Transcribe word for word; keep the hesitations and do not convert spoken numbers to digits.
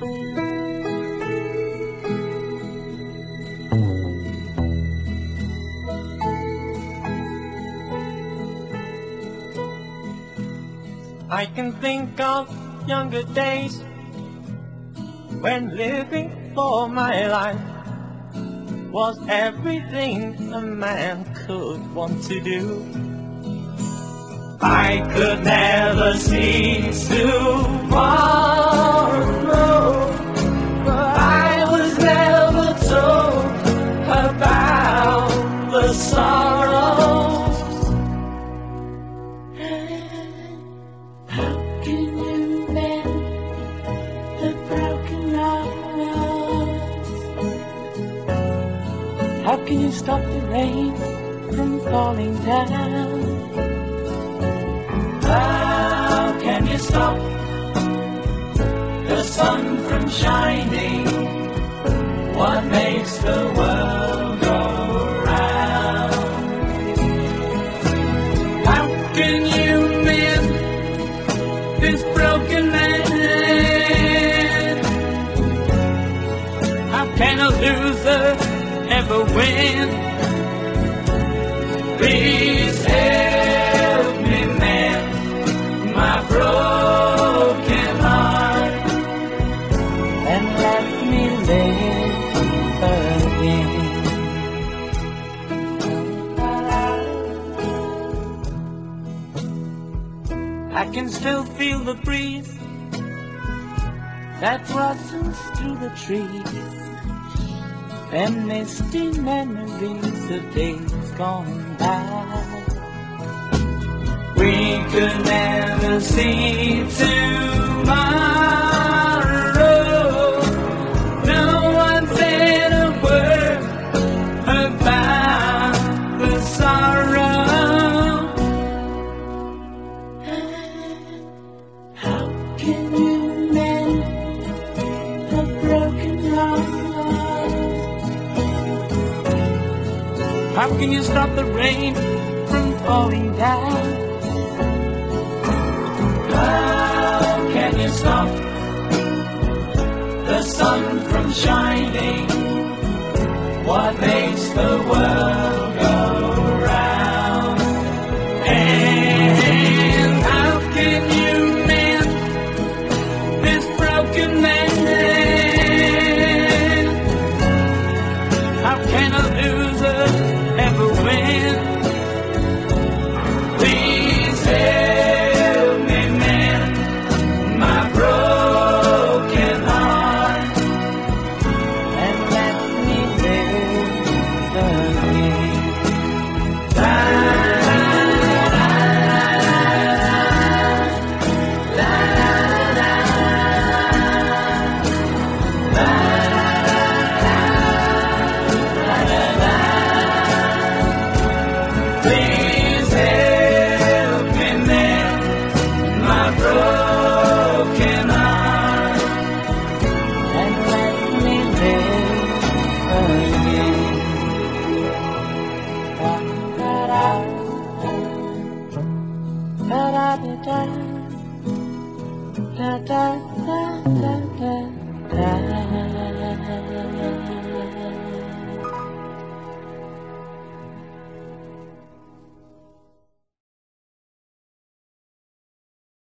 I can think of younger days when living for my life was everything a man could want to do. I could never see tomorrow, but I was never told about the sorrows. How can you mend the broken hearts? How can you stop the rain from falling down? How can you stop the sun from shining? What makes the world go round? How can you mend this broken man? How can a loser ever win? Please help me mend my broken heart and let me live again. I can still feel the breeze that rustles through the trees and misty memories of days gone by. We could never see tomorrow. No one said a word about the sorrow. How can you mend a broken heart? How can you stop the rain from falling down? How can you stop the sun from shining? What makes the world go round? And how can you mend this broken man? How can a loser ever win? Please help me mend my broken heart and let me live again. La, la, la, la, la, la, la, la. Please help me mend my broken heart and let me live again. Da da da da da da da da da da.